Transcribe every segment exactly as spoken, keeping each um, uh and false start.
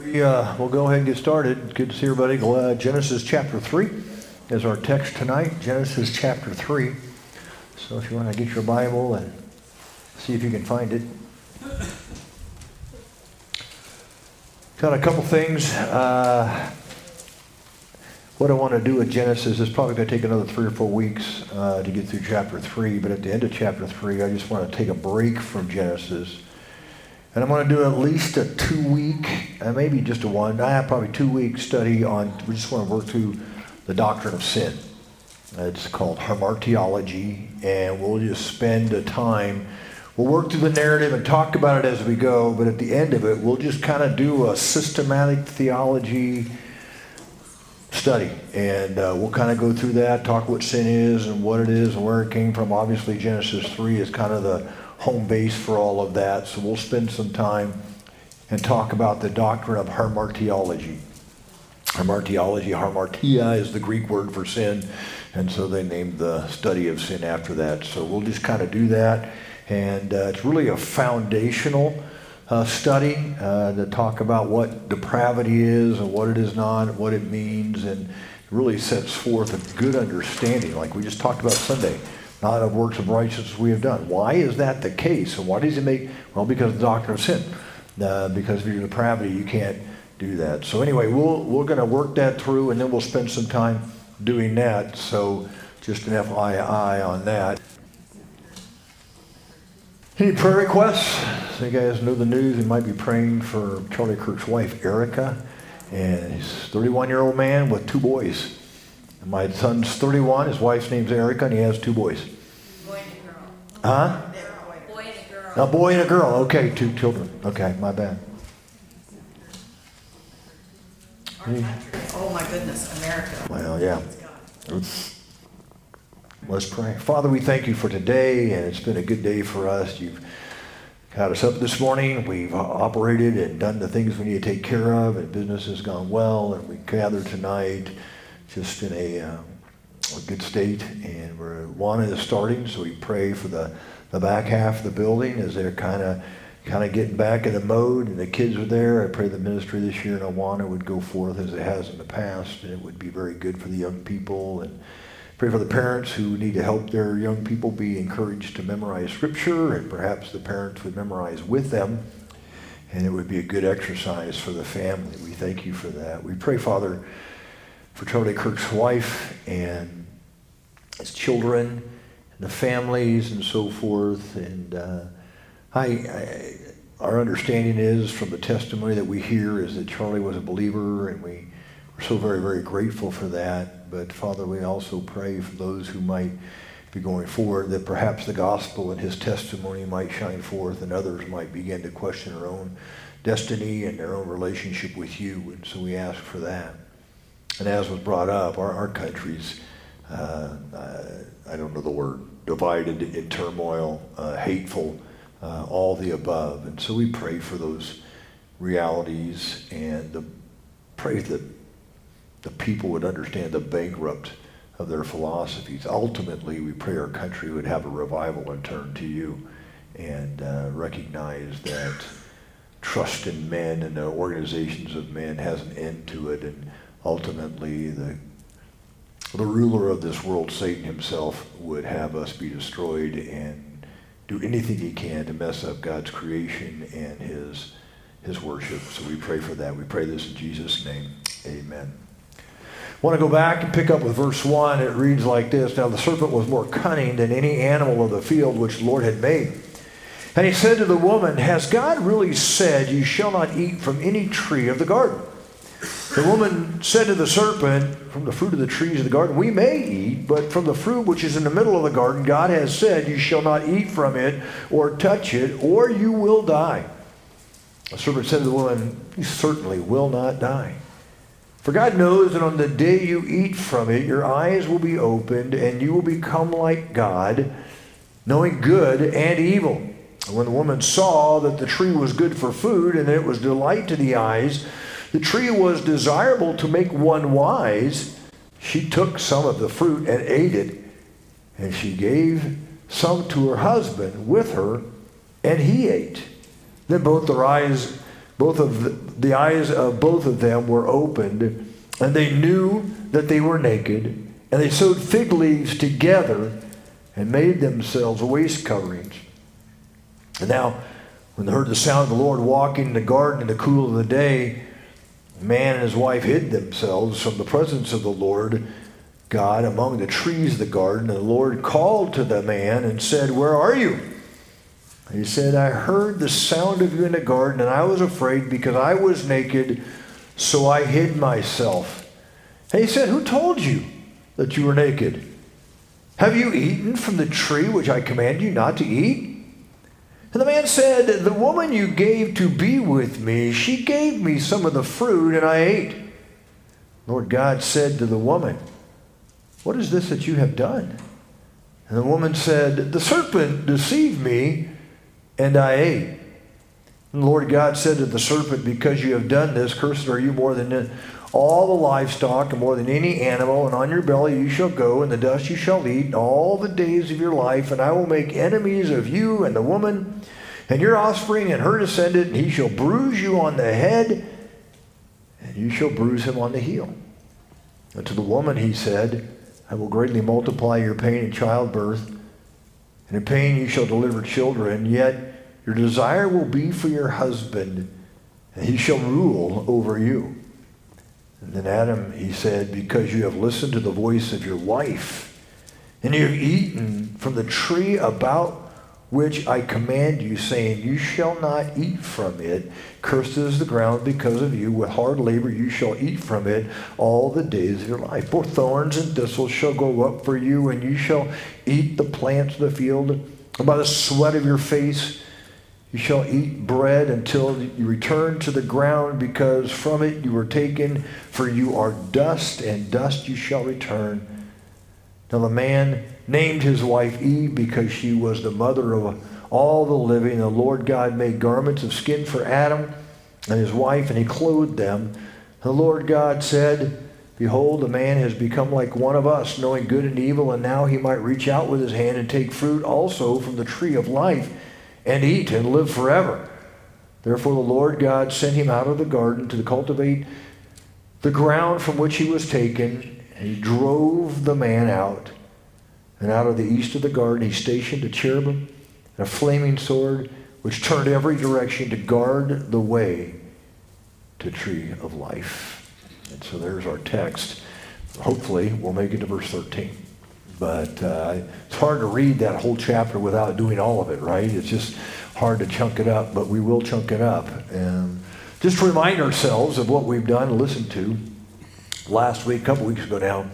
We, uh, we'll go ahead and get started. Good to see everybody. Uh, Genesis chapter three is our text tonight. Genesis chapter three. So if you want to get your Bible and see if you can find it. Got a couple things. Uh, what I want to do with Genesis is probably going to take another three or four weeks uh, to get through chapter three. But at the end of chapter three, I just want to take a break from Genesis. And I'm going to do at least a two-week, uh, maybe just a one, I have probably two-week study on, we just want to work through the doctrine of sin. It's called hamartiology, and we'll just spend the time, we'll work through the narrative and talk about it as we go, but at the end of it, we'll just kind of do a systematic theology study. And uh, we'll kind of go through that, talk what sin is and what it is and where it came from. Obviously, Genesis three is kind of the home base for all of that, so we'll spend some time and talk about the doctrine of hamartiology. Hamartiology, hamartia is the Greek word for sin, and so they named the study of sin after that. So we'll just kind of do that, and uh, it's really a foundational uh, study uh, to talk about what depravity is and what it is not, and what it means, and it really sets forth a good understanding, like we just talked about Sunday. Not of works of righteousness we have done. Why is that the case? And why does it make, well, because of the doctrine of sin. Uh, because of your depravity, you can't do that. So anyway, we'll, we're going to work that through, and then we'll spend some time doing that. So just an F Y I on that. Any prayer requests? So you guys know the news. We might be praying for Charlie Kirk's wife, Erica. And he's a thirty-one-year-old man with two boys. My son's thirty-one, his wife's name's Erica, and he has two boys. Boy and a girl. Huh? Boy and a girl. A boy and a girl. Okay, two children. Okay, my bad. Our country. Oh my goodness, America. Well, yeah. Let's pray. Father, we thank you for today, and it's been a good day for us. You've got us up this morning. We've operated and done the things we need to take care of, and business has gone well, and we gathered tonight just in a, uh, a good state, and we're Awana is starting, so we pray for the, the back half of the building as they're kind of kind of getting back in the mode, and the kids are there. I pray the ministry this year in Awana would go forth as it has in the past, and it would be very good for the young people, and pray for the parents who need to help their young people be encouraged to memorize Scripture, and perhaps the parents would memorize with them, and it would be a good exercise for the family. We thank you for that. We pray, Father, for Charlie Kirk's wife and his children and the families and so forth. And uh, I, I, our understanding is from the testimony that we hear is that Charlie was a believer, and we are so very, very grateful for that. But Father, we also pray for those who might be going forward, that perhaps the gospel and his testimony might shine forth, and others might begin to question their own destiny and their own relationship with you. And so we ask for that. And as was brought up, our, our country's, uh, uh, I don't know the word, divided, in turmoil, uh, hateful, uh, all the above. And so we pray for those realities, and the, pray that the people would understand the bankrupt of their philosophies. Ultimately, we pray our country would have a revival and turn to you, and uh, recognize that trust in men and the organizations of men has an end to it, and ultimately, the, the ruler of this world, Satan himself, would have us be destroyed and do anything he can to mess up God's creation and his, his worship. So we pray for that. We pray this in Jesus' name. Amen. I want to go back and pick up with verse one. It reads like this. Now the serpent was more cunning than any animal of the field which the Lord had made. And he said to the woman, has God really said, you shall not eat from any tree of the garden? The woman said to the serpent, from the fruit of the trees of the garden we may eat, but from the fruit which is in the middle of the garden, God has said, you shall not eat from it or touch it, or you will die. The serpent said to the woman, you certainly will not die. For God knows that on the day you eat from it, your eyes will be opened, and you will become like God, knowing good and evil. And when the woman saw that the tree was good for food, and that it was delight to the eyes, the tree was desirable to make one wise, she took some of the fruit and ate it, and she gave some to her husband with her, and he ate. Then both their eyes, both of the eyes of both of them were opened, and they knew that they were naked, and they sewed fig leaves together and made themselves waist coverings. And now, when they heard the sound of the Lord walking in the garden in the cool of the day, the man and his wife hid themselves from the presence of the Lord God among the trees of the garden. And the Lord called to the man and said, "Where are you?" And he said, "I heard the sound of you in the garden, and I was afraid because I was naked, so I hid myself." And he said, "Who told you that you were naked? Have you eaten from the tree which I command you not to eat?" And the man said, "The woman you gave to be with me, she gave me some of the fruit, and I ate." Lord God said to the woman, "What is this that you have done?" And the woman said, "The serpent deceived me, and I ate." And the Lord God said to the serpent, "Because you have done this, cursed are you more than all the livestock and more than any animal, and on your belly you shall go, and the dust you shall eat all the days of your life, and I will make enemies of you and the woman, and your offspring and her descendant, and he shall bruise you on the head, and you shall bruise him on the heel." And to the woman he said, "I will greatly multiply your pain in childbirth, and in pain you shall deliver children, yet your desire will be for your husband, and he shall rule over you." And then Adam, he said, "Because you have listened to the voice of your wife, and you have eaten from the tree about which I command you, saying, you shall not eat from it. Cursed is the ground because of you. With hard labor you shall eat from it all the days of your life. Both thorns and thistles shall grow up for you, and you shall eat the plants of the field. And by the sweat of your face you shall eat bread until you return to the ground, because from it you were taken, for you are dust, and dust you shall return." Now the man named his wife Eve, because she was the mother of all the living. The Lord God made garments of skin for Adam and his wife, and he clothed them. The Lord God said, "Behold, the man has become like one of us, knowing good and evil, and now he might reach out with his hand and take fruit also from the tree of life, and eat and live forever." Therefore the Lord God sent him out of the garden to cultivate the ground from which he was taken, and he drove the man out. And out of the east of the garden he stationed a cherubim and a flaming sword, which turned every direction to guard the way to the tree of life. And so there's our text. Hopefully we'll make it to verse thirteen. But uh, it's hard to read that whole chapter without doing all of it, right? It's just hard to chunk it up, but we will chunk it up. And just to remind ourselves of what we've done and listened to last week, a couple weeks ago now.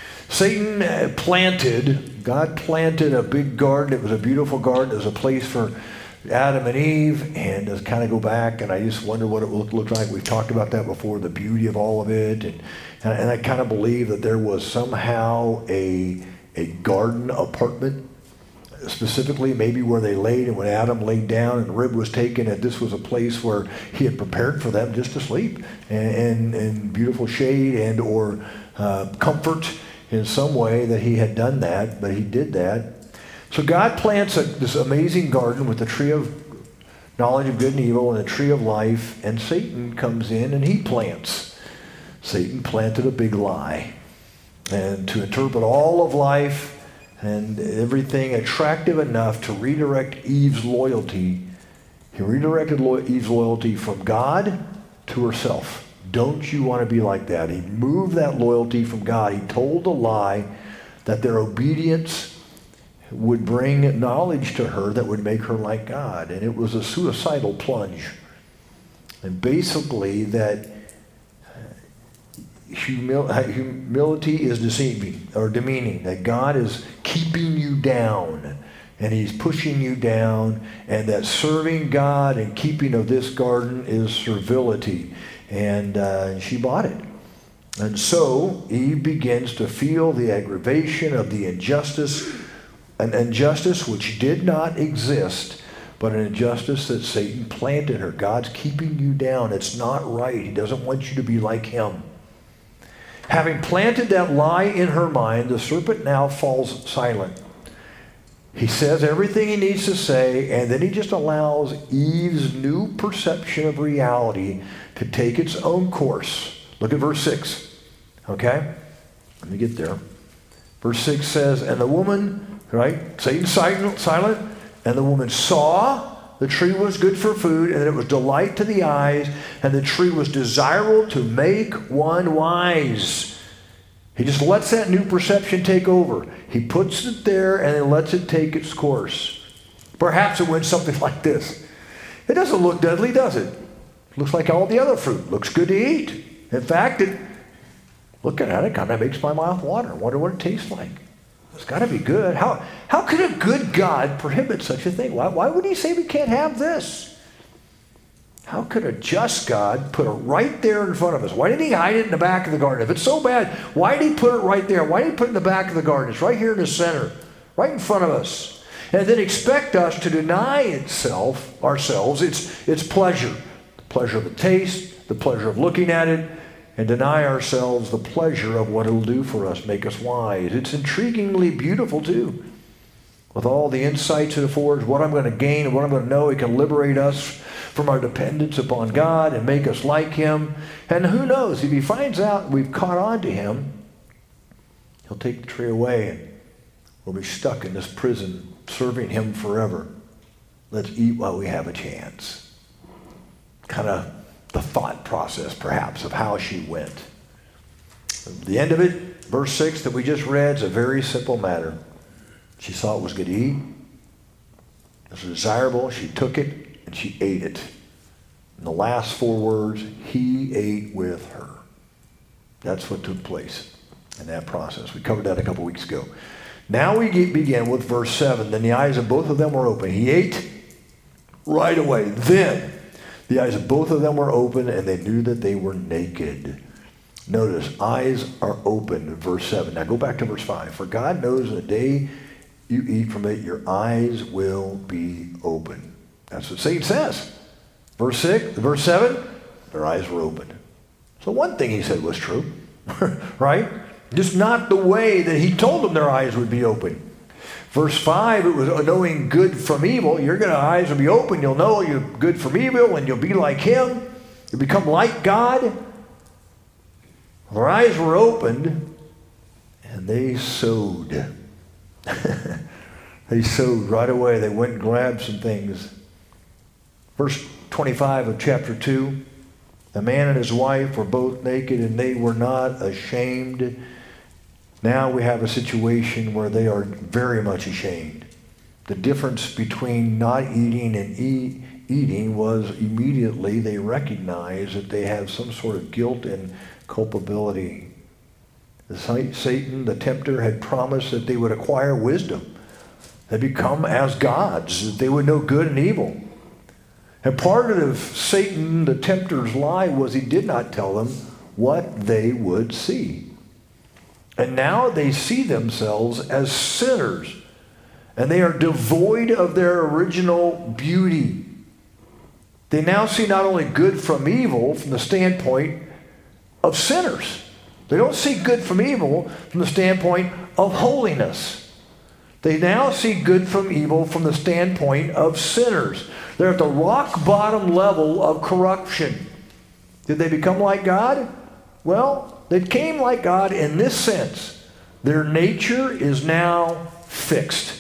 Satan planted, God planted a big garden. It was a beautiful garden. It was a place for Adam and Eve, and to kind of go back, and I just wonder what it looked look like. We've talked about that before, the beauty of all of it, and, and, and I kind of believe that there was somehow a, a garden apartment, specifically maybe where they laid, and when Adam laid down and the rib was taken, that this was a place where he had prepared for them just to sleep, and, and, and beautiful shade and or uh, comfort in some way, that he had done that, but he did that. So God plants a, this amazing garden with the tree of knowledge of good and evil and the tree of life, and Satan comes in and he plants. Satan planted a big lie. And to interpret all of life and everything attractive enough to redirect Eve's loyalty, he redirected lo- Eve's loyalty from God to herself. Don't you want to be like that? He moved that loyalty from God. He told a lie that their obedience would bring knowledge to her that would make her like God. And it was a suicidal plunge. And basically that humil- humility is deceiving or demeaning, that God is keeping you down and he's pushing you down, and that serving God and keeping of this garden is servility. And uh, she bought it. And so Eve begins to feel the aggravation of the injustice, an injustice which did not exist, but an injustice that Satan planted her. God's keeping you down. It's not right. He doesn't want you to be like him. Having planted that lie in her mind, the serpent now falls silent. He says everything he needs to say, and then he just allows Eve's new perception of reality to take its own course. Look at verse six. Okay? Let me get there. Verse six says, and the woman, right? Satan's silent, silent, and the woman saw the tree was good for food, and that it was delight to the eyes, and the tree was desirable to make one wise. He just lets that new perception take over. He puts it there and then lets it take its course. Perhaps it went something like this. It doesn't look deadly, does it? It looks like all the other fruit. Looks good to eat. In fact, it, looking at it kind of makes my mouth water. I wonder what it tastes like. It's got to be good. How, how could a good God prohibit such a thing? Why, why would he say we can't have this? How could a just God put it right there in front of us? Why didn't he hide it in the back of the garden? If it's so bad, why did he put it right there? Why did he put it in the back of the garden? It's right here in the center, right in front of us. And then expect us to deny itself, ourselves, its, its pleasure. The pleasure of the taste, the pleasure of looking at it, and deny ourselves the pleasure of what it'll do for us, make us wise. It's intriguingly beautiful too. With all the insights it affords, what I'm going to gain and what I'm going to know, it can liberate us from our dependence upon God and make us like him. And who knows, if he finds out we've caught on to him, he'll take the tree away and we'll be stuck in this prison serving him forever. Let's eat while we have a chance. Kind of the thought process, perhaps, of how she went. The end of it, verse six that we just read, is a very simple matter. She saw it was good to eat. It was desirable. She took it and she ate it. And the last four words, he ate with her. That's what took place in that process. We covered that a couple weeks ago. Now we begin with verse seven. Then the eyes of both of them were open. He ate right away. Then the eyes of both of them were open, and they knew that they were naked. Notice, eyes are open, verse seven. Now go back to verse five. For God knows the day you eat from it, your eyes will be open. That's what Satan says. Verse six, verse seven, their eyes were open. So one thing he said was true, right? Just not the way that he told them their eyes would be open. Verse five, it was knowing good from evil. Your eyes will be open. You'll know you're good from evil, and you'll be like him. You'll become like God. Their eyes were opened, and they sowed. They sowed right away. They went and grabbed some things. Verse twenty-five of chapter two, the man and his wife were both naked, and they were not ashamed. Now we have a situation where they are very much ashamed. The difference between not eating and eat, eating was immediately they recognized that they have some sort of guilt and culpability. The Satan, the tempter, had promised that they would acquire wisdom. They'd become as gods, that they would know good and evil. And part of Satan, the tempter's lie, was he did not tell them what they would see. And now they see themselves as sinners. And they are devoid of their original beauty. They now see not only good from evil from the standpoint of sinners. They don't see good from evil from the standpoint of holiness. They now see good from evil from the standpoint of sinners. They're at the rock bottom level of corruption. Did they become like God? Well, they came like God in this sense. Their nature is now fixed.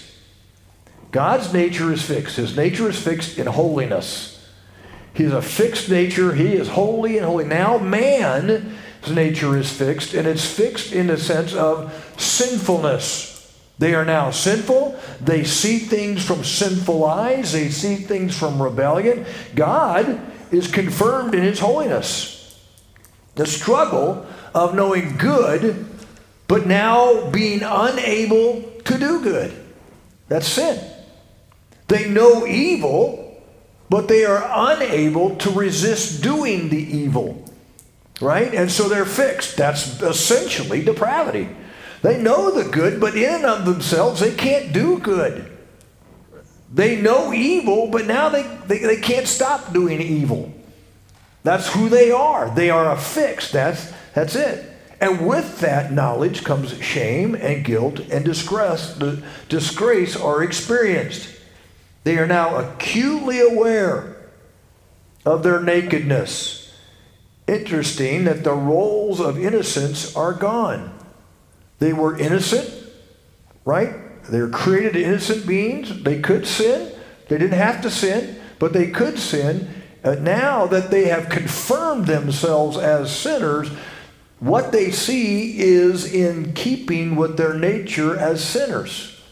God's nature is fixed. His nature is fixed in holiness. He has a fixed nature. He is holy and holy. Now man's nature is fixed, and it's fixed in the sense of sinfulness. They are now sinful. They see things from sinful eyes. They see things from rebellion. God is confirmed in his holiness. The struggle of knowing good, but now being unable to do good. That's sin. They know evil, but they are unable to resist doing the evil. Right? And so they're fixed. That's essentially depravity. They know the good, but in and of themselves, they can't do good. They know evil, but now they, they, they can't stop doing evil. That's who they are. They are affixed. That's, that's it. And with that knowledge comes shame and guilt and disgrace, disgrace are experienced. They are now acutely aware of their nakedness. Interesting that the roles of innocence are gone. They were innocent, right? They were created innocent beings. They could sin. They didn't have to sin, but they could sin. Uh, now that they have confirmed themselves as sinners, what they see is in keeping with their nature as sinners.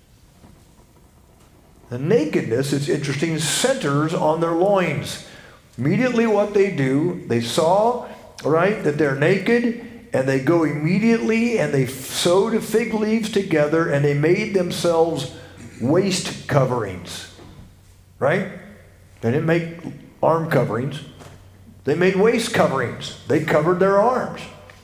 The nakedness, it's interesting, centers on their loins. Immediately what they do, they saw, right, that they're naked, and they go immediately and they sewed fig leaves together and they made themselves waist coverings, right? They didn't make arm coverings. They made waist coverings. They covered their arms.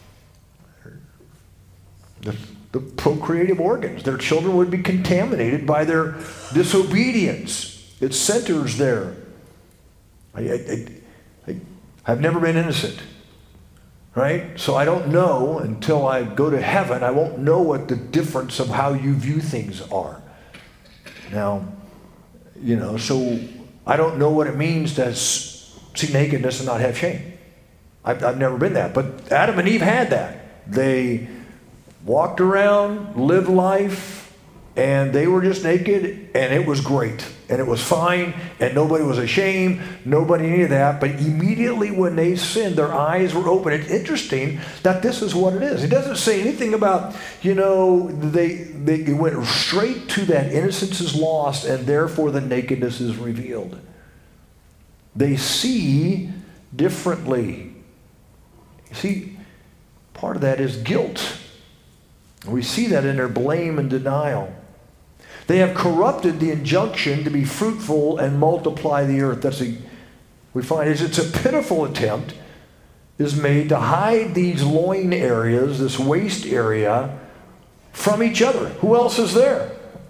The, the procreative organs. Their children would be contaminated by their disobedience. It centers there. I, I, I, I've never been innocent, right? So I don't know until I go to heaven. I won't know what the difference of how you view things are. Now, you know, so I don't know what it means to see nakedness and not have shame. I've, I've never been that. But Adam and Eve had that. They walked around, lived life, and they were just naked, and it was great. And it was fine, and nobody was ashamed, nobody any of that. But immediately when they sinned, their eyes were open. It's interesting that this is what it is. It doesn't say anything about, you know, they, they went straight to that innocence is lost, and therefore the nakedness is revealed. They see differently. See, part of that is guilt. We see that in their blame and denial. They have corrupted the injunction to be fruitful and multiply the earth. That's a, we find is it's a pitiful attempt is made to hide these loin areas, this waist area, from each other. Who else is there?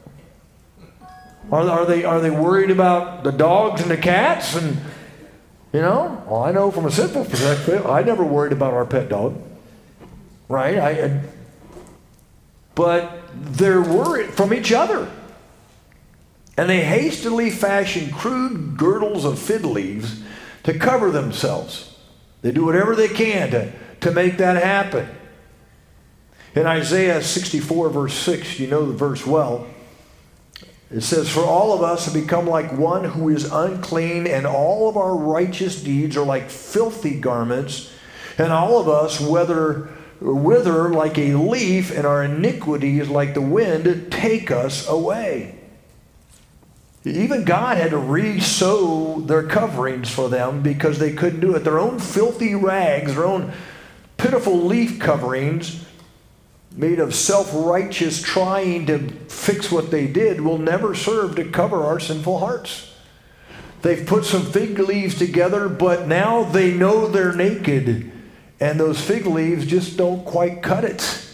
Are, are they are they worried about the dogs and the cats? And you know, well, I know from a simple perspective, I never worried about our pet dog, right? I, I but they're worried from each other. And they hastily fashion crude girdles of fig leaves to cover themselves. They do whatever they can to, to make that happen. In Isaiah sixty-four, verse six, you know the verse well. It says, "For all of us have become like one who is unclean, and all of our righteous deeds are like filthy garments, and all of us whether wither like a leaf, and our iniquities like the wind take us away." Even God had to re-sew their coverings for them because they couldn't do it. Their own filthy rags, their own pitiful leaf coverings made of self-righteous trying to fix what they did will never serve to cover our sinful hearts. They've put some fig leaves together, but now they know they're naked, and those fig leaves just don't quite cut it.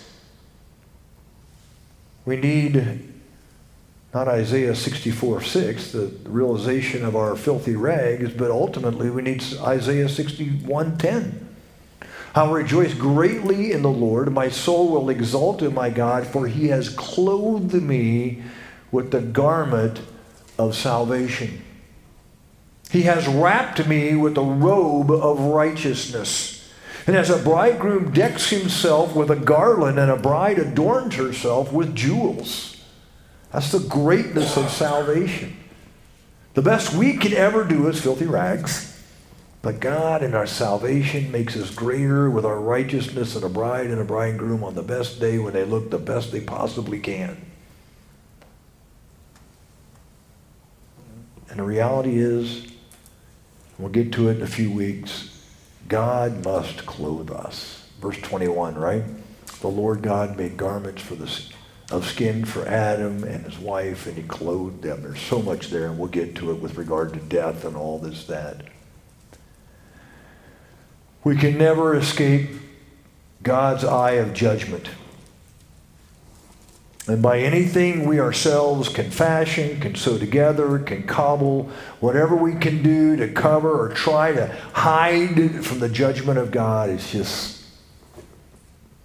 We need not Isaiah sixty-four six, the realization of our filthy rags, but ultimately we need Isaiah sixty-one ten. "I'll rejoice greatly in the Lord. My soul will exult in my God, for he has clothed me with the garment of salvation. He has wrapped me with the robe of righteousness. And as a bridegroom decks himself with a garland, and a bride adorns herself with jewels." That's the greatness of salvation. The best we can ever do is filthy rags. But God in our salvation makes us greater with our righteousness and a bride and a bridegroom on the best day when they look the best they possibly can. And the reality is, we'll get to it in a few weeks, God must clothe us. Verse twenty-one, right? "The Lord God made garments for the of skin for Adam and his wife, and he clothed them." There's so much there, and we'll get to it with regard to death and all this, that. We can never escape God's eye of judgment. And by anything we ourselves can fashion, can sew together, can cobble, whatever we can do to cover or try to hide from the judgment of God, is just,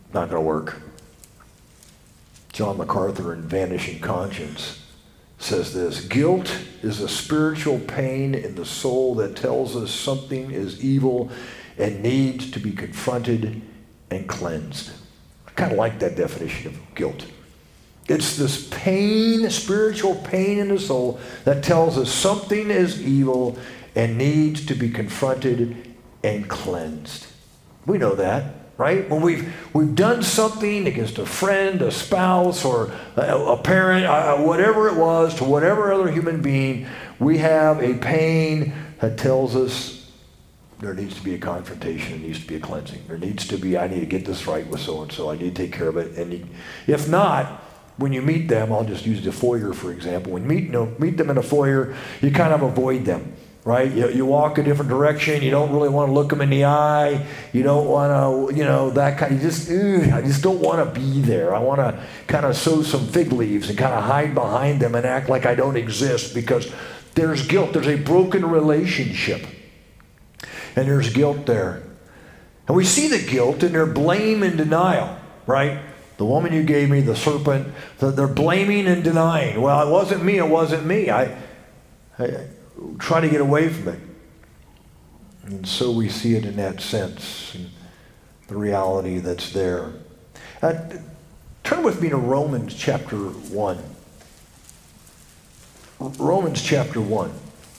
Not going to work. John MacArthur in Vanishing Conscience says this: guilt is a spiritual pain in the soul that tells us something is evil and needs to be confronted and cleansed. I kind of like that definition of guilt. It's this pain, spiritual pain in the soul that tells us something is evil and needs to be confronted and cleansed. We know that, right? When we've we've done something against a friend, a spouse, or a, a parent, uh, whatever it was, to whatever other human being, we have a pain that tells us there needs to be a confrontation, there needs to be a cleansing. There needs to be, I need to get this right with so-and-so, I need to take care of it. And if not, when you meet them, I'll just use the foyer, for example. When you meet, you know, meet them in a foyer, you kind of avoid them. Right? You, you walk a different direction. You don't really want to look them in the eye. You don't want to, you know, that kind. You just, ugh, I just don't want to be there. I want to kind of sow some fig leaves and kind of hide behind them and act like I don't exist, because there's guilt. There's a broken relationship. And there's guilt there. And we see the guilt in their blame and denial, right? The woman you gave me, the serpent, they're blaming and denying. Well, it wasn't me. It wasn't me. I... I try to get away from it. And so we see it in that sense, and the reality that's there. Uh, turn with me to Romans chapter one. Romans chapter one.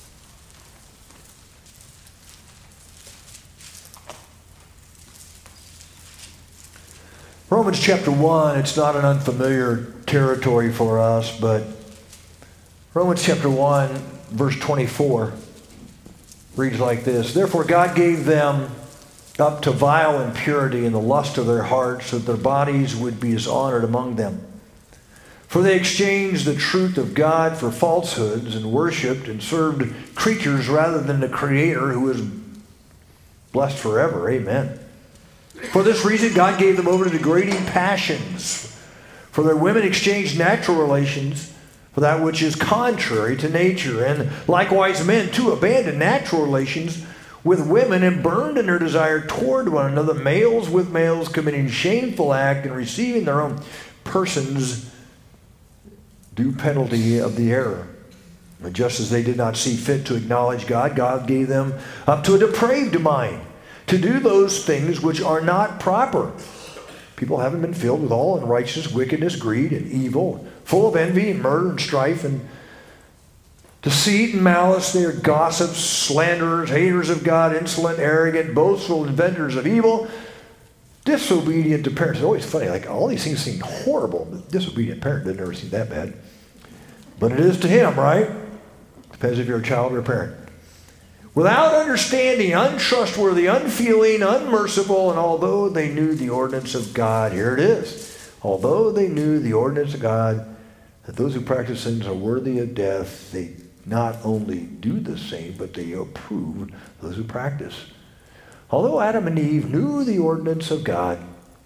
Romans chapter one, it's not an unfamiliar territory for us, but Romans chapter one, verse twenty-four reads like this: therefore God gave them up to vile impurity in the lust of their hearts, so that their bodies would be dishonored among them. For they exchanged the truth of God for falsehoods, and worshipped and served creatures rather than the Creator, who is blessed forever. Amen. For this reason God gave them over to degrading passions. For their women exchanged natural relations for that which is contrary to nature. And likewise men too abandoned natural relations with women, and burned in their desire toward one another, males with males, committing shameful act and receiving their own persons due penalty of the error. But just as they did not see fit to acknowledge God, God gave them up to a depraved mind, to do those things which are not proper. People haven't been filled with all unrighteousness, wickedness, greed, and evil, full of envy and murder and strife and deceit and malice. They are gossips, slanderers, haters of God, insolent, arrogant, boastful, inventors of evil, disobedient to parents. It's always funny, like all these things seem horrible, but disobedient parent doesn't ever seem that bad. But it is to him, right? Depends if you're a child or a parent. Without understanding, untrustworthy, unfeeling, unmerciful, and although they knew the ordinance of God, here it is, although they knew the ordinance of God, that those who practice sins are worthy of death, they not only do the same, but they approve those who practice. Although Adam and Eve knew the ordinance of God,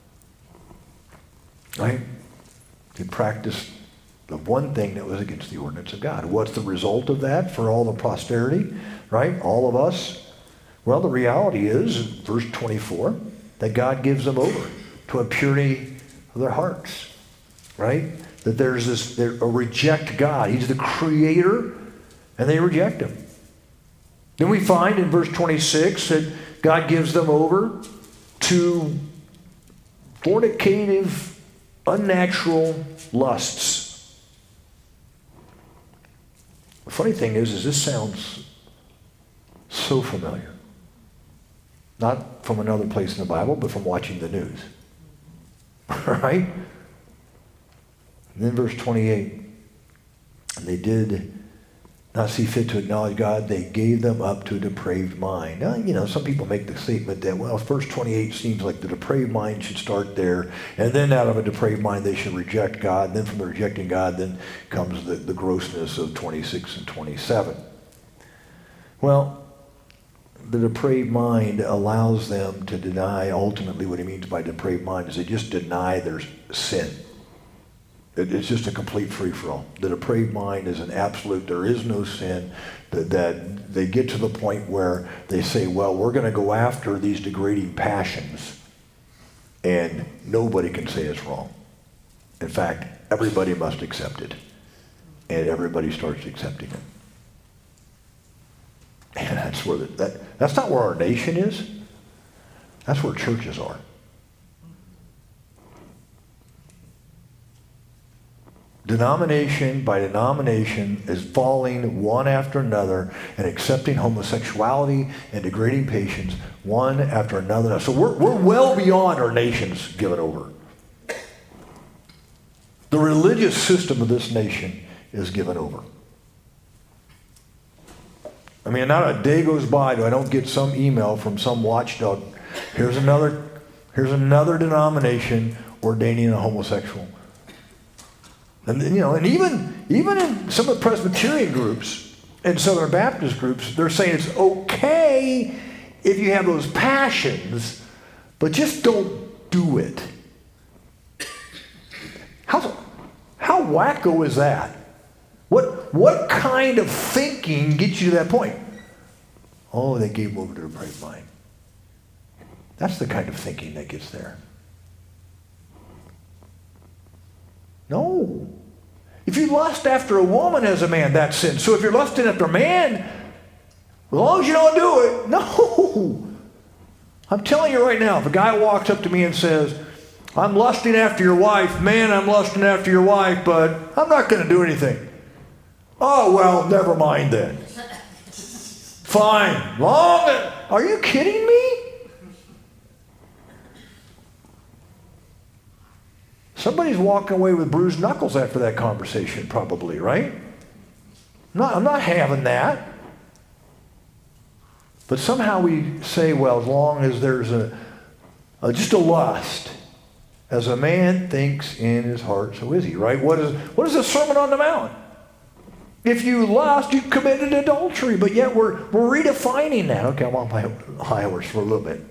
right, they practiced the one thing that was against the ordinance of God. What's the result of that for all the posterity, right? All of us? Well, the reality is, verse twenty-four, that God gives them over to a purity of their hearts, right? That there's this, they reject God. He's the creator, and they reject him. Then we find in verse twenty-six that God gives them over to fornicative, unnatural lusts. The funny thing is, is this sounds so familiar. Not from another place in the Bible, but from watching the news. Right? And then verse twenty-eight, and they did not see fit to acknowledge God, they gave them up to a depraved mind. Now, you know, some people make the statement that, well, verse twenty-eight seems like the depraved mind should start there, and then out of a depraved mind they should reject God, and then from the rejecting God then comes the, the grossness of twenty-six and twenty-seven. Well, the depraved mind allows them to deny, ultimately what he means by depraved mind is they just deny their sin. It's just a complete free-for-all. The depraved mind is an absolute, there is no sin, that, that they get to the point where they say, well, we're going to go after these degrading passions. and nobody can say it's wrong. In fact, everybody must accept it, and everybody starts accepting it. And that's where the, that that's not where our nation is. That's where churches are. Denomination by denomination is falling one after another and accepting homosexuality and degrading patients one after another. So we're, we're well beyond our nation's given over. The religious system of this nation is given over. I mean, not a day goes by that I don't get some email from some watchdog. Here's another, here's another denomination ordaining a homosexual. And you know, and even even in some of the Presbyterian groups and Southern Baptist groups, they're saying it's okay if you have those passions, but just don't do it. How how wacko is that? What what kind of thinking gets you to that point? Oh, they gave over to the grapevine. That's the kind of thinking that gets there. No. If you lust after a woman as a man, that's sin. So if you're lusting after a man, as long as you don't do it, no. I'm telling you right now, if a guy walks up to me and says, I'm lusting after your wife, man, I'm lusting after your wife, but I'm not going to do anything. Oh, well, never mind then. Fine. Long. Are you kidding me? Somebody's walking away with bruised knuckles after that conversation, probably, right? No, I'm not having that. But somehow we say, well, as long as there's a, a just a lust, as a man thinks in his heart, so is he, right? What is what is the Sermon on the Mount? If you lust, you committed adultery, but yet we're we're redefining that. Okay, I'm on my high horse for a little bit.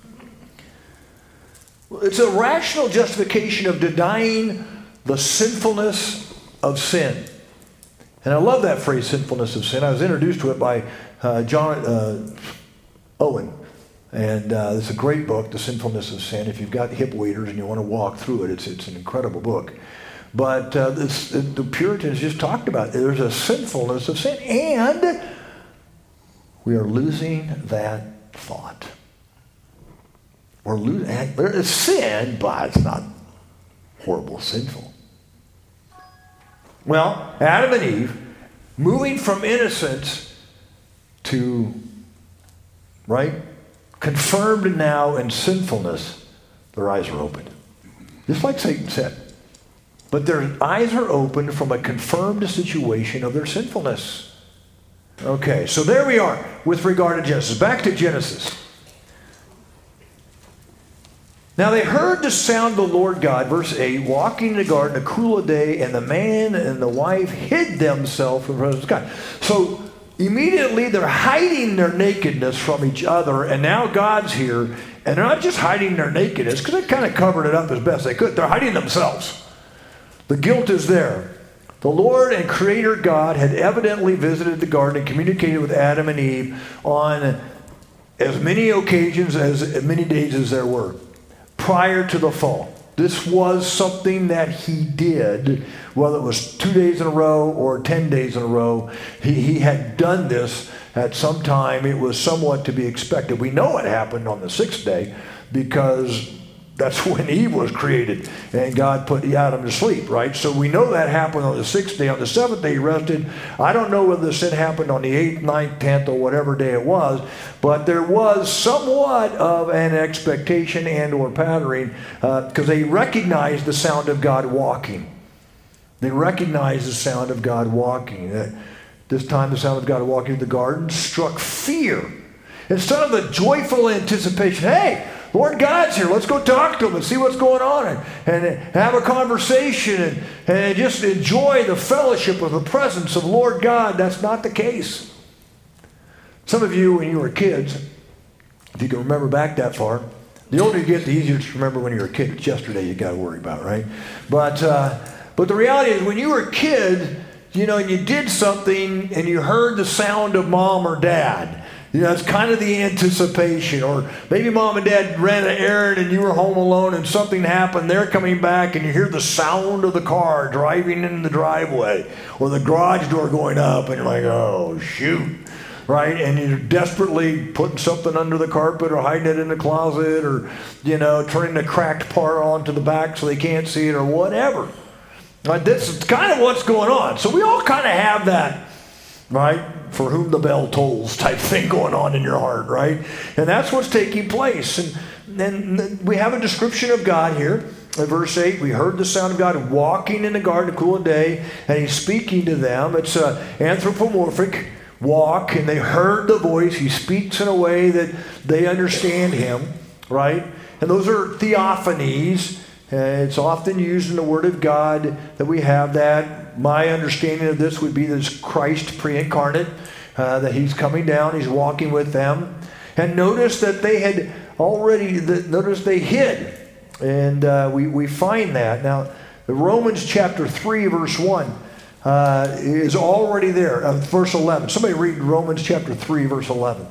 It's a rational justification of denying the sinfulness of sin. And I love that phrase, sinfulness of sin. I was introduced to it by uh, John uh, Owen. And uh, it's a great book, The Sinfulness of Sin. If you've got hip waders and you want to walk through it, it's, it's an incredible book. But uh, this, the Puritans just talked about it. There's a sinfulness of sin. And we are losing that thought. We're losing, it's sin, but it's not horrible, sinful. Well, Adam and Eve, moving from innocence to, right, confirmed now in sinfulness, their eyes are opened. Just like Satan said. But their eyes are opened from a confirmed situation of their sinfulness. Okay, so there we are with regard to Genesis. Back to Genesis. Now they heard the sound of the Lord God, verse eight, walking in the garden, a cool day, and the man and the wife hid themselves from the presence of God. So immediately they're hiding their nakedness from each other, and now God's here, and they're not just hiding their nakedness, because they kind of covered it up as best they could. They're hiding themselves. The guilt is there. The Lord and Creator God had evidently visited the garden and communicated with Adam and Eve on as many occasions, as many days as there were, prior to the fall. This was something that he did, whether it was two days in a row or ten days in a row. He, he had done this at some time. It was somewhat to be expected. We know it happened on the sixth day because that's when Eve was created and God put Adam to sleep, right? So we know that happened on the sixth day. On the seventh day he rested. I don't know whether the sin happened on the eighth, ninth, tenth, or whatever day it was, but there was somewhat of an expectation and or pattern because uh, they recognized the sound of God walking. They recognized the sound of God walking. Uh, this time the sound of God walking in the garden struck fear. Instead of the joyful anticipation, hey, Lord God's here. Let's go talk to him and see what's going on and, and have a conversation and, and just enjoy the fellowship of the presence of Lord God. That's not the case. Some of you, when you were kids, if you can remember back that far, the older you get, the easier to remember when you were a kid. It's yesterday you got to worry about, right? But, uh, but the reality is when you were a kid, you know, and you did something and you heard the sound of mom or dad, You know, it's kind of the anticipation. Or maybe mom and dad ran an errand and you were home alone and something happened. They're coming back and you hear the sound of the car driving in the driveway or the garage door going up and you're like, oh, shoot. Right? And you're desperately putting something under the carpet or hiding it in the closet or, you know, turning the cracked part onto the back so they can't see it or whatever. Right? This is kind of what's going on. So we all kind of have that, right? For whom the bell tolls type thing going on in your heart, right? And that's what's taking place. And then we have a description of God here. In verse eight, we heard the sound of God walking in the garden to cool a day, and he's speaking to them. It's an anthropomorphic walk, and they heard the voice. He speaks in a way that they understand him, right? And those are theophanies. Uh, it's often used in the Word of God that we have that. My understanding of this would be that it's Christ pre-incarnate, uh, that he's coming down, he's walking with them. And notice that they had already, the, notice they hid. And uh, we, we find that. Now, the Romans chapter three, verse one, uh, is already there. Uh, verse eleven. Somebody read Romans chapter three, verse eleven.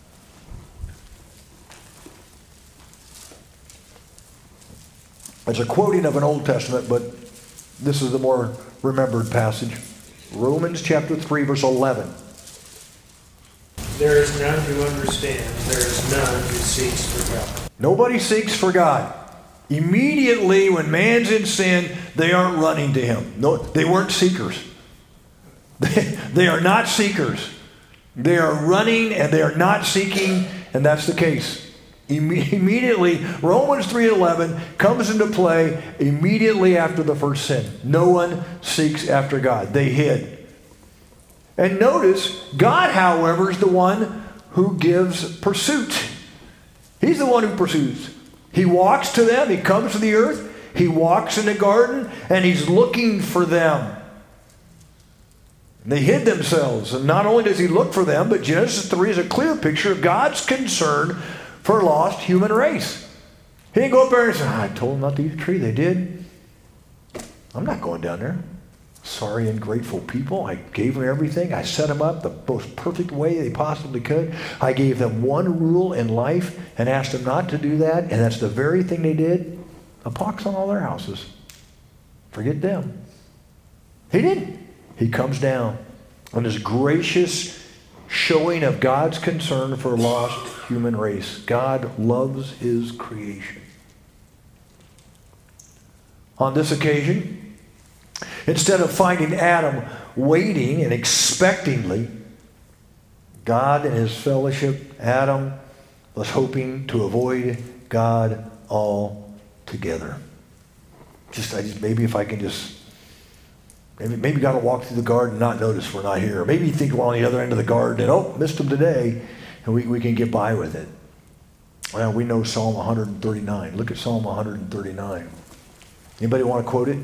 It's a quoting of an Old Testament, but this is the more remembered passage. Romans chapter three, verse eleven. There is none who understands. There is none who seeks for God. Nobody seeks for God. Immediately when man's in sin, they aren't running to him. No, they weren't seekers. They, they are not seekers. They are running and they are not seeking, and that's the case. Immediately, Romans three eleven comes into play immediately after the first sin. No one seeks after God. They hid. And notice, God, however, is the one who gives pursuit. He's the one who pursues. He walks to them. He comes to the earth. He walks in the garden, and he's looking for them. They hid themselves. And not only does he look for them, but Genesis three is a clear picture of God's concern for a lost human race. He didn't go up there and say, ah, I told them not to eat the tree. They did. I'm not going down there. Sorry, ungrateful people. I gave them everything. I set them up the most perfect way they possibly could. I gave them one rule in life and asked them not to do that, and that's the very thing they did. A pox on all their houses. Forget them. He didn't. He comes down on this gracious showing of God's concern for a lost human race. God loves his creation. On this occasion, instead of finding Adam waiting and expectingly, God in his fellowship, Adam was hoping to avoid God altogether. Just, I just maybe if I can just, maybe, maybe God will walk through the garden and not notice we're not here. Maybe you think we're on the other end of the garden and, oh, missed him today, and we, we can get by with it. Well, we know Psalm one thirty-nine. Look at Psalm one thirty-nine. Anybody want to quote it?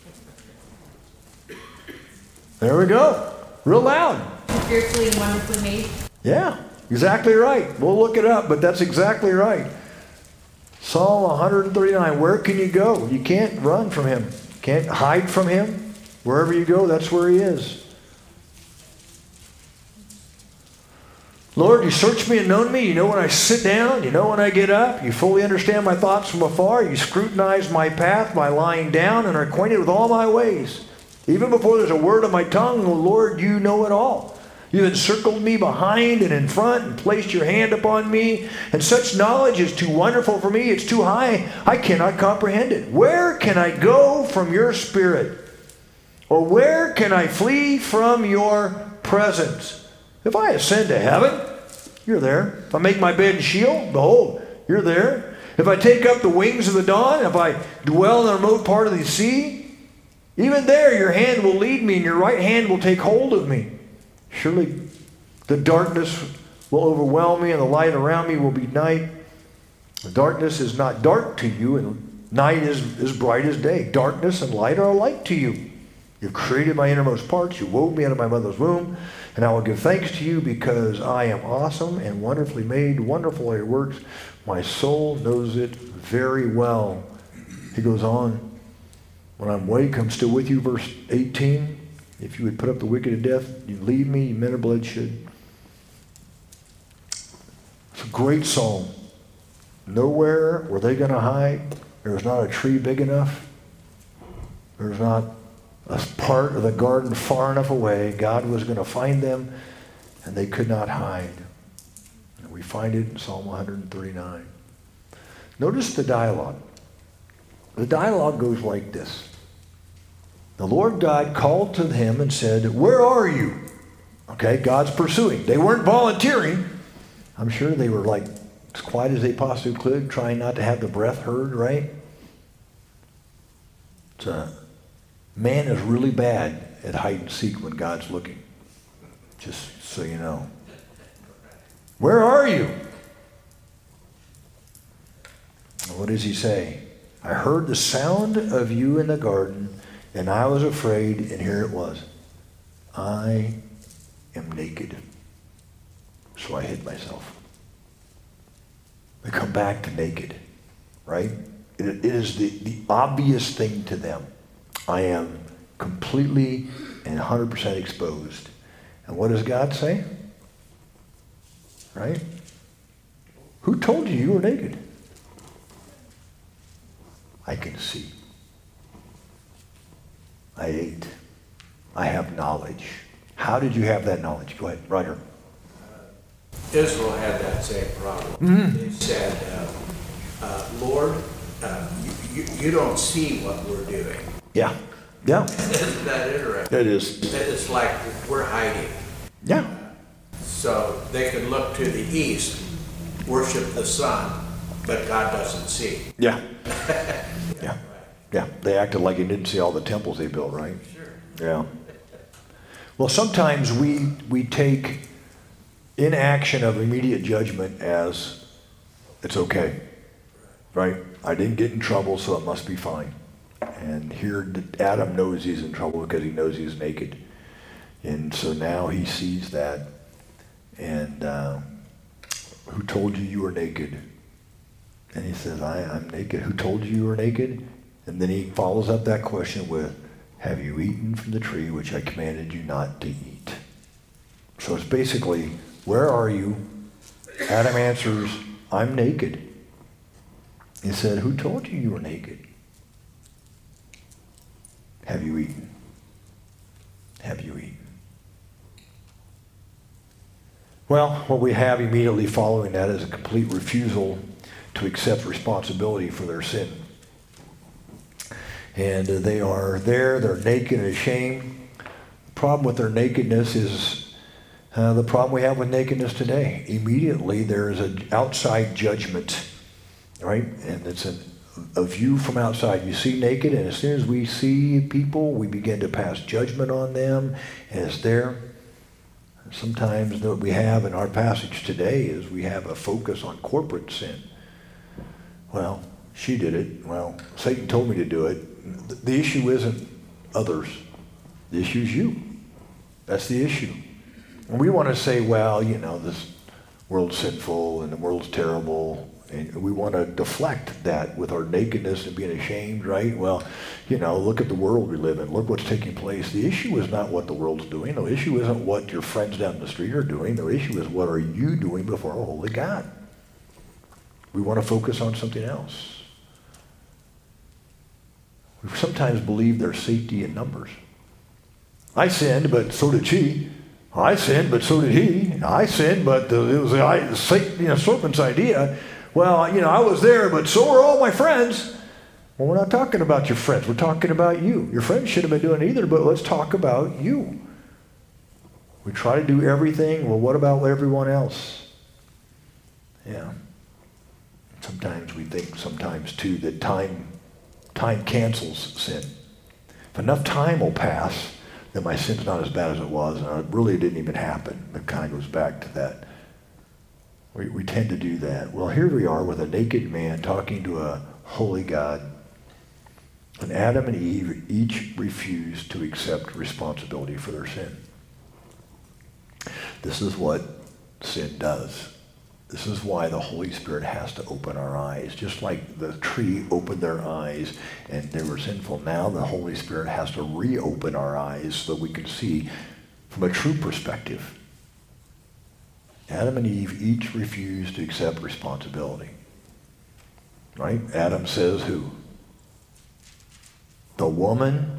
There we go. Real loud. Fearfully and wonderfully made. Yeah, exactly right. We'll look it up, but that's exactly right. Psalm one thirty-nine. Where can you go? You can't run from him. Can't hide from him. Wherever you go, that's where he is. Lord, you search me and know me. You know when I sit down. You know when I get up. You fully understand my thoughts from afar. You scrutinize my path, my lying down, and are acquainted with all my ways. Even before there's a word on my tongue, oh Lord, you know it all. You encircled me behind and in front and placed your hand upon me. And such knowledge is too wonderful for me. It's too high. I cannot comprehend it. Where can I go from your spirit? Or where can I flee from your presence? If I ascend to heaven, you're there. If I make my bed in Sheol, behold, you're there. If I take up the wings of the dawn, if I dwell in the remote part of the sea, even there your hand will lead me and your right hand will take hold of me. Surely the darkness will overwhelm me and the light around me will be night. The darkness is not dark to you and night is as bright as day. Darkness and light are alike to you. You've created my innermost parts. You wove me out of my mother's womb. And I will give thanks to you because I am awesome and wonderfully made. Wonderful are your works. My soul knows it very well. He goes on. When I'm awake, I'm still with you. Verse eighteen. If you would put up the wicked to death, you leave me, you men of bloodshed. It's a great psalm. Nowhere were they going to hide. There was not a tree big enough. There was not a part of the garden far enough away. God was going to find them, and they could not hide. And we find it in Psalm one thirty-nine. Notice the dialogue. The dialogue goes like this. The Lord God called to him and said, "Where are you?" Okay, God's pursuing. They weren't volunteering. I'm sure they were like as quiet as they possibly could, trying not to have the breath heard, right? It's a, man is really bad at hide and seek when God's looking. Just so you know. Where are you? What does he say? I heard the sound of you in the garden, and I was afraid, and here it was. I am naked. So I hid myself. They come back to naked, right? It, it is the, the obvious thing to them. I am completely and one hundred percent exposed. And what does God say? Right? Who told you you were naked? I can see. I ate. I have knowledge. How did you have that knowledge? Go ahead, Roger. Israel had that same problem. Mm-hmm. They said, uh, uh, Lord, uh, you, you, you don't see what we're doing. Yeah. Yeah. Isn't that interesting? It is. It's like we're hiding. Yeah. So they can look to the east, worship the sun, but God doesn't see. Yeah. Yeah. Yeah. They acted like he didn't see all the temples they built, right? Sure. Yeah. Well, sometimes we we take inaction of immediate judgment as it's okay, right? I didn't get in trouble, so it must be fine. And here Adam knows he's in trouble because he knows he's naked. And so now he sees that. And uh, who told you you were naked? And he says, I, I'm naked. Who told you you were naked? And then he follows up that question with, have you eaten from the tree which I commanded you not to eat? So it's basically, where are you? Adam answers, I'm naked. He said, who told you you were naked? Have you eaten? Have you eaten? Well, what we have immediately following that is a complete refusal to accept responsibility for their sin. And uh, they are there, they're naked and ashamed. The problem with their nakedness is uh, the problem we have with nakedness today. Immediately there is an outside judgment, right? And it's an, a view from outside. You see naked, and as soon as we see people, we begin to pass judgment on them, and it's there. Sometimes what we have in our passage today is we have a focus on corporate sin. Well, she did it. Well, Satan told me to do it. The issue isn't others. The issue is you. That's the issue. And we want to say, well, you know, this world's sinful and the world's terrible. And we want to deflect that with our nakedness and being ashamed, right? Well, you know, look at the world we live in. Look what's taking place. The issue is not what the world's doing. The issue isn't what your friends down the street are doing. The issue is what are you doing before a holy God? We want to focus on something else. We sometimes believe there's safety in numbers. I sinned, but so did she. I sinned, but so did he. I sinned, but the, it was the I, Satan, you know, serpent's idea. Well, you know, I was there, but so were all my friends. Well, we're not talking about your friends. We're talking about you. Your friends shouldn't have been doing either, but let's talk about you. We try to do everything. Well, what about everyone else? Yeah. Sometimes we think, sometimes too, that time, time cancels sin. If enough time will pass, then my sin's not as bad as it was, and it really didn't even happen. It kind of goes back to that. We, we tend to do that. Well, here we are with a naked man talking to a holy God. And Adam and Eve each refused to accept responsibility for their sin. This is what sin does. This is why the Holy Spirit has to open our eyes. Just like the tree opened their eyes and they were sinful, now the Holy Spirit has to reopen our eyes so we can see from a true perspective. Adam and Eve each refused to accept responsibility. Right? Adam says who? The woman.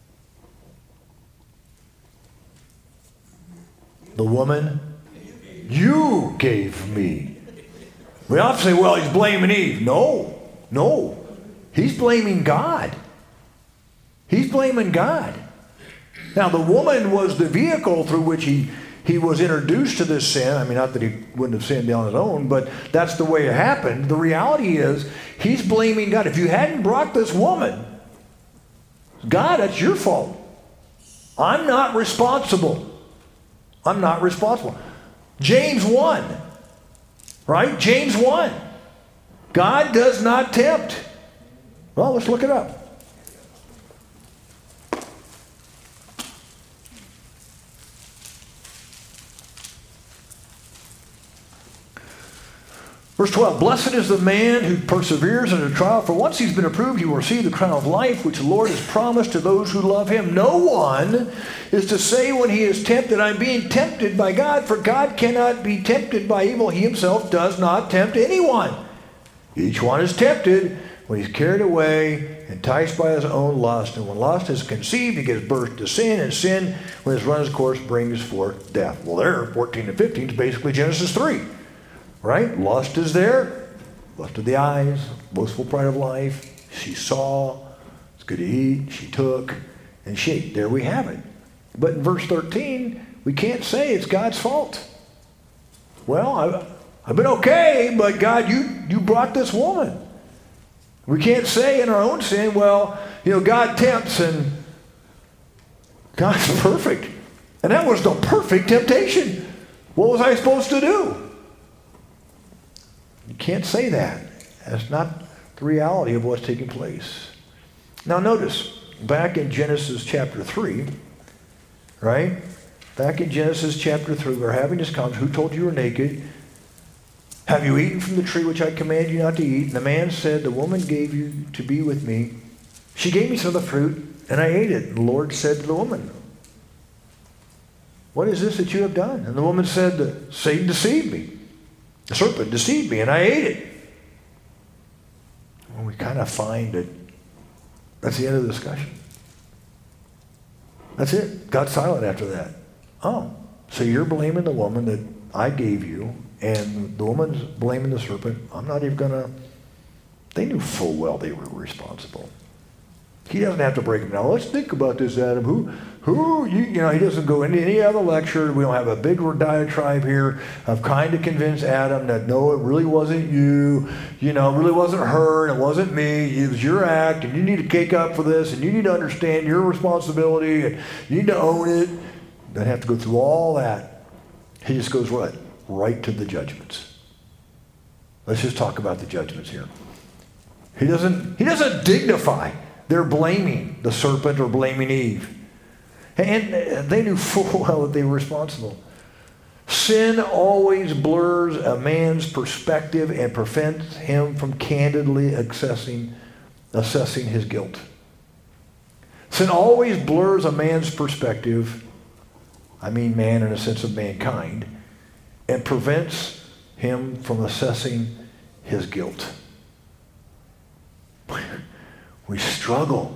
The woman you gave me. We often say, well, he's blaming Eve. No, no. He's blaming God. He's blaming God. Now, the woman was the vehicle through which he, he was introduced to this sin. I mean, not that he wouldn't have sinned on his own, but that's the way it happened. The reality is, he's blaming God. If you hadn't brought this woman, God, that's your fault. I'm not responsible. I'm not responsible. James one, right? James one. God does not tempt. Well, let's look it up. Verse twelve, blessed is the man who perseveres in a trial, for once he's been approved, he will receive the crown of life, which the Lord has promised to those who love him. No one is to say when he is tempted, I'm being tempted by God, for God cannot be tempted by evil. He himself does not tempt anyone. Each one is tempted when he's carried away, enticed by his own lust. And when lust is conceived, he gives birth to sin, and sin, when it's run its course, brings forth death. Well, there, fourteen and fifteen is basically Genesis three. Right? Lust is there. Lust of the eyes, boastful pride of life. She saw, it's good to eat, she took, and she ate. There we have it. But in verse thirteen, we can't say it's God's fault. Well, I've, I've been okay, but God, you, you brought this woman. We can't say in our own sin, well, you know, God tempts and God's perfect. And that was the perfect temptation. What was I supposed to do? You can't say that. That's not the reality of what's taking place. Now notice, back in Genesis chapter three, right? Back in Genesis chapter three, we're having this conversation. Who told you you were naked? Have you eaten from the tree which I command you not to eat? And the man said, the woman gave you to be with me. She gave me some of the fruit, and I ate it. And the Lord said to the woman, what is this that you have done? And the woman said, Satan deceived me. The serpent deceived me, and I ate it. Well, we kind of find that that's the end of the discussion. That's it. God's silent after that. Oh, so you're blaming the woman that I gave you, and the woman's blaming the serpent. I'm not even going to... They knew full well they were responsible. He doesn't have to break them down. Let's think about this, Adam. Who, who, you, you know, he doesn't go into any other lecture. We don't have a big diatribe here of trying to convince Adam that no, it really wasn't you. You know, it really wasn't her, and it wasn't me. It was your act, and you need to cake up for this, and you need to understand your responsibility, and you need to own it. Doesn't have to go through all that. He just goes what? Right to the judgments. Let's just talk about the judgments here. He doesn't, he doesn't dignify. They're blaming the serpent or blaming Eve. And they knew full well that they were responsible. Sin always blurs a man's perspective and prevents him from candidly assessing, assessing his guilt. Sin always blurs a man's perspective, I mean man in a sense of mankind, and prevents him from assessing his guilt. We struggle.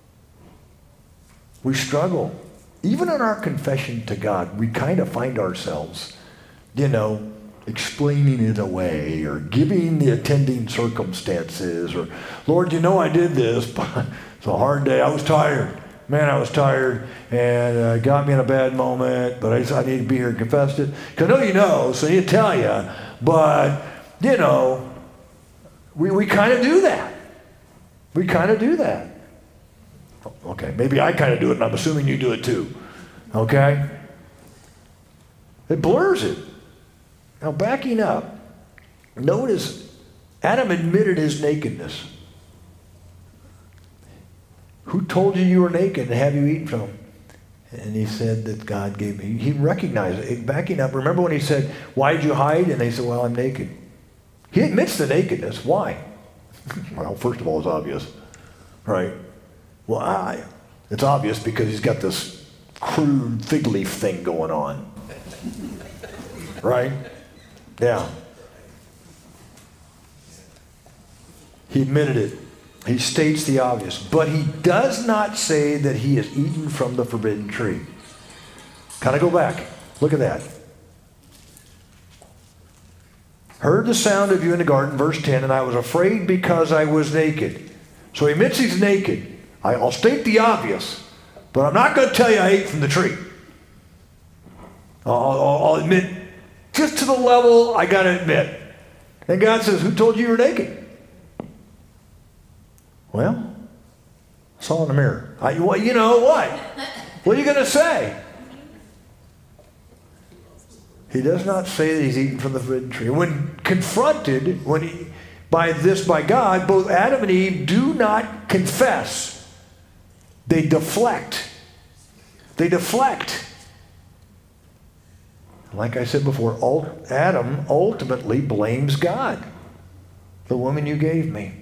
We struggle. Even in our confession to God, we kind of find ourselves, you know, explaining it away or giving the attending circumstances or, Lord, you know I did this, but it's a hard day. I was tired. Man, I was tired and uh, got me in a bad moment, but I just, I need to be here and confess it. Because I know you know, so I need to tell you, but, you know, we, we kind of do that. We kind of do that. Okay, maybe I kind of do it, and I'm assuming you do it too. Okay? It blurs it. Now, backing up, notice Adam admitted his nakedness. Who told you you were naked and have you eaten from him? And he said that God gave me. He recognized it. Backing up, remember when he said, why did you hide? And they said, well, I'm naked. He admits the nakedness. Why? Well, first of all, it's obvious, right? Well, I, it's obvious because he's got this crude fig leaf thing going on, right? Yeah. He admitted it. He states the obvious. But he does not say that he has eaten from the forbidden tree. Kind of go back. Look at that. Heard the sound of you in the garden, verse ten, and I was afraid because I was naked. So he admits he's naked. I, I'll state the obvious, but I'm not going to tell you I ate from the tree. I'll, I'll, I'll admit, just to the level I got to admit. And God says, who told you you were naked? Well, I saw in the mirror. I, well, you know what? What are you going to say? He does not say that he's eaten from the forbidden tree. When confronted when he, by this by God, both Adam and Eve do not confess. They deflect. They deflect. Like I said before, Adam ultimately blames God. The woman you gave me.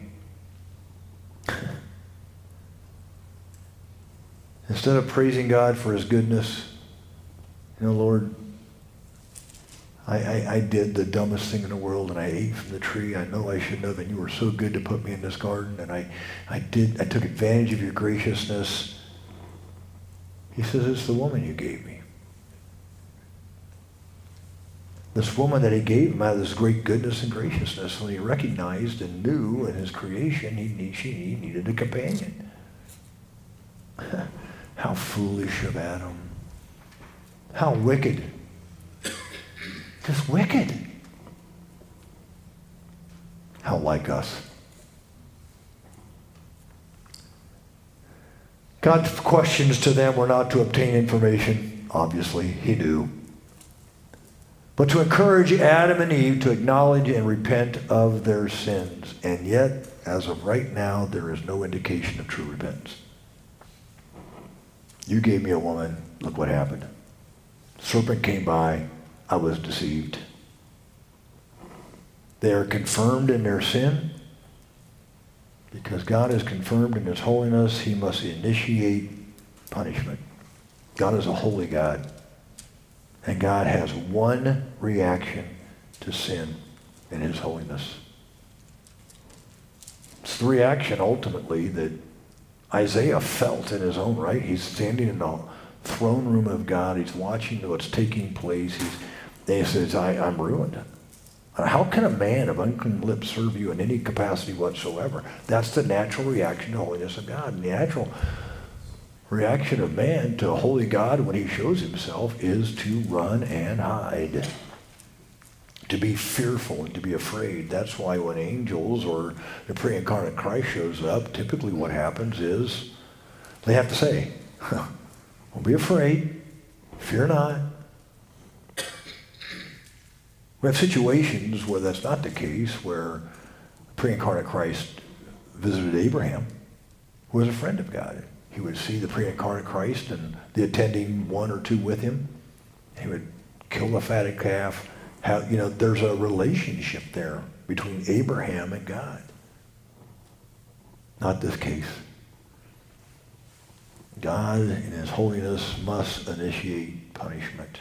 Instead of praising God for his goodness, you know, Lord, I, I, I did the dumbest thing in the world, and I ate from the tree. I know I shouldn't have, and you were so good to put me in this garden, and I, I did. I took advantage of your graciousness. He says, it's the woman you gave me. This woman that he gave him out of this great goodness and graciousness, when he recognized and knew in his creation he, need, she, he needed a companion. How foolish of Adam. How wicked. Just wicked. How like us. God's questions to them were not to obtain information. Obviously, he knew. But to encourage Adam and Eve to acknowledge and repent of their sins. And yet, as of right now, there is no indication of true repentance. You gave me a woman. Look what happened. Serpent came by. I was deceived. They are confirmed in their sin. Because God is confirmed in his holiness, he must initiate punishment. God is a holy God. And God has one reaction to sin in his holiness. It's the reaction ultimately that Isaiah felt in his own right. He's standing in the throne room of God. He's watching what's taking place. He's, and he says, I, I'm ruined. How can a man of unclean lips serve you in any capacity whatsoever? That's the natural reaction to the holiness of God. And the natural reaction of man to a holy God when he shows himself is to run and hide. To be fearful and to be afraid. That's why when angels or the pre-incarnate Christ shows up, typically what happens is they have to say, don't be afraid, fear not. We have situations where that's not the case, where pre-incarnate Christ visited Abraham, who was a friend of God. He would see the pre-incarnate Christ and the attending one or two with him. He would kill the fatted calf. How, you know, there's a relationship there between Abraham and God. Not this case. God, in his holiness, must initiate punishment.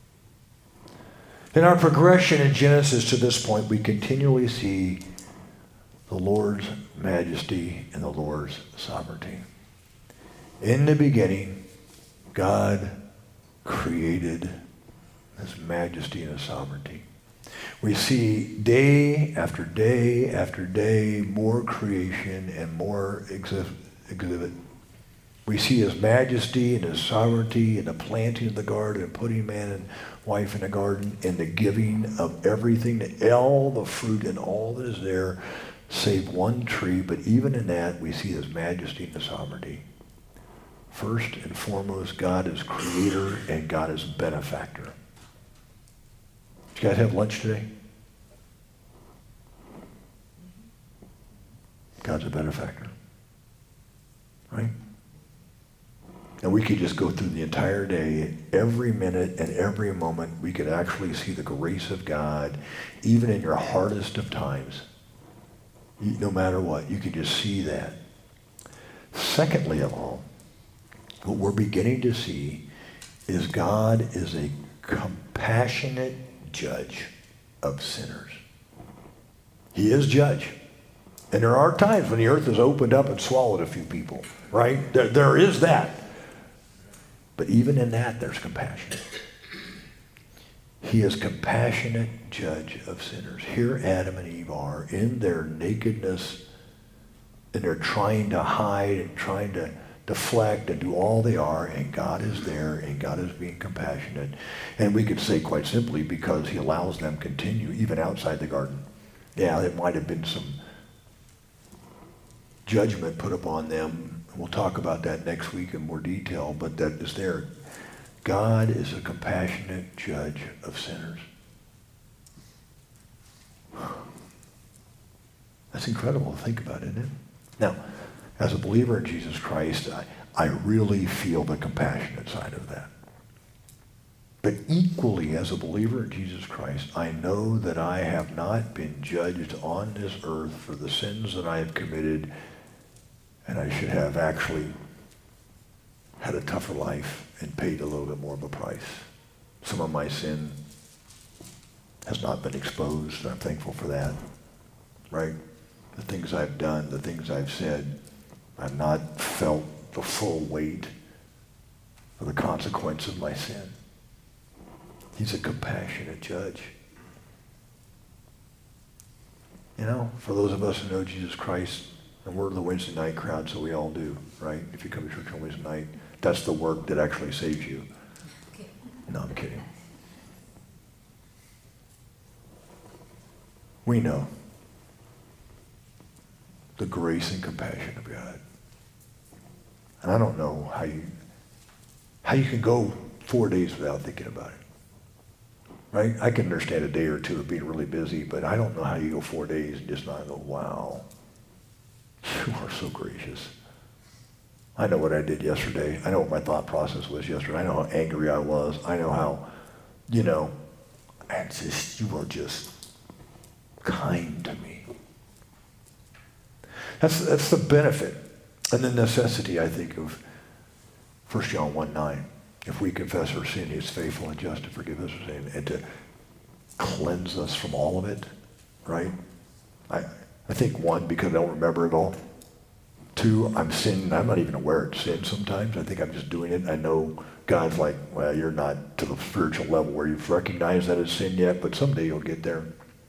In our progression in Genesis to this point, we continually see the Lord's majesty and the Lord's sovereignty. In the beginning, God created his majesty and his sovereignty. We see day after day after day more creation and more exhibit. We see his majesty and his sovereignty in the planting of the garden and putting man and wife in the garden and the giving of everything, all the fruit and all that is there, save one tree. But even in that, we see his majesty and his sovereignty. First and foremost, God is creator and God is benefactor. Did you guys have lunch today? God's a benefactor. Right? And we could just go through the entire day, every minute and every moment, we could actually see the grace of God, even in your hardest of times. No matter what, you could just see that. Secondly of all, what we're beginning to see is God is a compassionate judge. of sinners. He is judge. And there are times when the earth has opened up and swallowed a few people, right? There, there is that. But even in that, there's compassion. He is compassionate judge of sinners. Here Adam and Eve are in their nakedness, and they're trying to hide and trying to deflect and do all they are, and God is there, and God is being compassionate. And we could say quite simply, because he allows them continue even outside the garden. Yeah, there might have been some judgment put upon them. We'll talk about that next week in more detail, but that is there. God is a compassionate judge of sinners. That's incredible to think about, isn't it? Now, as a believer in Jesus Christ, I, I really feel the compassionate side of that. But equally, as a believer in Jesus Christ, I know that I have not been judged on this earth for the sins that I have committed, and I should have actually had a tougher life and paid a little bit more of a price. Some of my sin has not been exposed, and I'm thankful for that, right? The things I've done, the things I've said, I've not felt the full weight of the consequence of my sin. He's a compassionate judge. You know, for those of us who know Jesus Christ, and we're the Wednesday night crowd, so we all do, right? If you come to church on Wednesday night, that's the work that actually saves you. No, I'm kidding. We know the grace and compassion of God. And I don't know how you how you can go four days without thinking about it. Right? I can understand a day or two of being really busy, but I don't know how you go four days and just not go, wow, you are so gracious. I know what I did yesterday. I know what my thought process was yesterday. I know how angry I was. I know how, you know, and just, you are just kind to me. That's, that's the benefit and the necessity, I think, of First John one nine. If we confess our sin, he is faithful and just to forgive us our sin and to cleanse us from all of it, right? I, I think, one, because I don't remember it all. Two, I'm sinning. I'm not even aware it's sin sometimes. I think I'm just doing it. I know God's like, well, you're not to the spiritual level where you've recognized that it's sin yet, but someday you'll get there.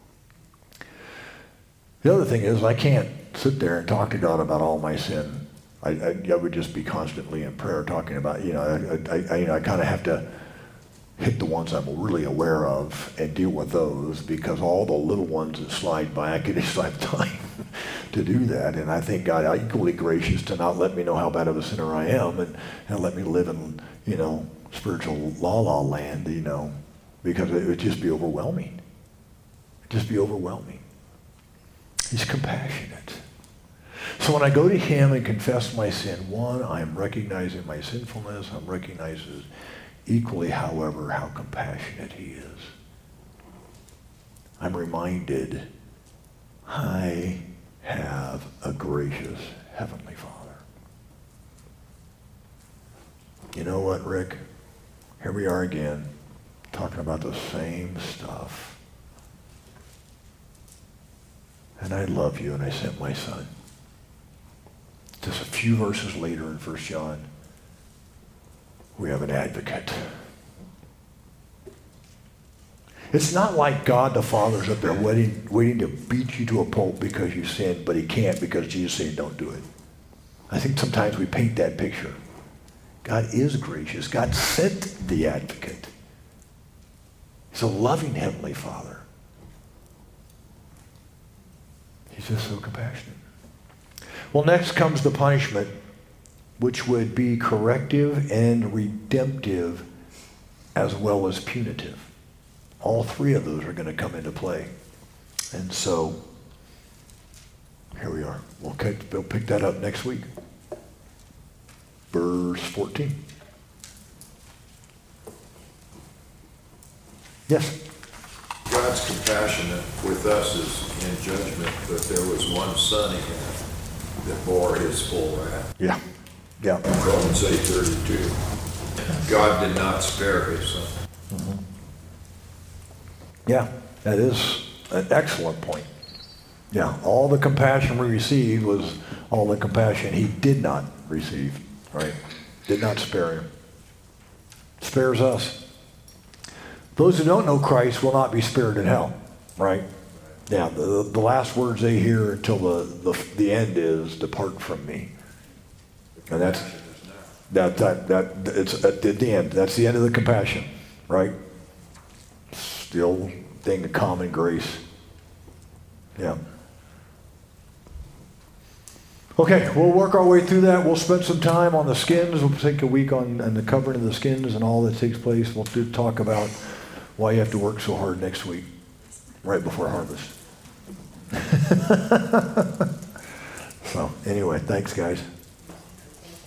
The other thing is I can't sit there and talk to God about all my sin. I, I, I would just be constantly in prayer talking about, you know, I, I, I, you know, I kind of have to hit the ones I'm really aware of and deal with those, because all the little ones that slide by, I could just have time to do that. And I think God is equally gracious to not let me know how bad of a sinner I am and, and let me live in, you know, spiritual la-la land, you know, because it would just be overwhelming. It'd just be overwhelming. He's compassionate. So when I go to him and confess my sin, one, I'm recognizing my sinfulness. I'm recognizing equally, however, how compassionate he is. I'm reminded I have a gracious Heavenly Father. You know what, Rick? Here we are again, talking about the same stuff. And I love you, and I sent my son. Just a few verses later in First John, we have an advocate. It's not like God the Father's up there waiting, waiting to beat you to a pulp because you sinned, but he can't because Jesus said don't do it. I think sometimes we paint that picture. God is gracious. God sent the advocate. He's a loving Heavenly Father. He's just so compassionate. Well, next comes the punishment, which would be corrective and redemptive as well as punitive. All three of those are going to come into play. And so, here we are. We'll pick, we'll pick that up next week. Verse fourteen. Yes? God's compassionate with us is in judgment, but there was one son he had that bore his full wrath. Yeah. Yeah. Romans eight thirty-two. God did not spare his son. Mm-hmm. Yeah. That is an excellent point. Yeah, all the compassion we received was all the compassion he did not receive, right? Did not spare him. Spares us. Those who don't know Christ will not be spared in hell, right? Yeah, the, the last words they hear until the, the, the end is, depart from me. And that's, that, that, that, it's at the end. That's the end of the compassion, right? It's the old thing of common grace. Yeah. Okay, we'll work our way through that. We'll spend some time on the skins. We'll take a week on, on the covering of the skins and all that takes place. We'll do, talk about why you have to work so hard next week, right before harvest. So, anyway, thanks, guys.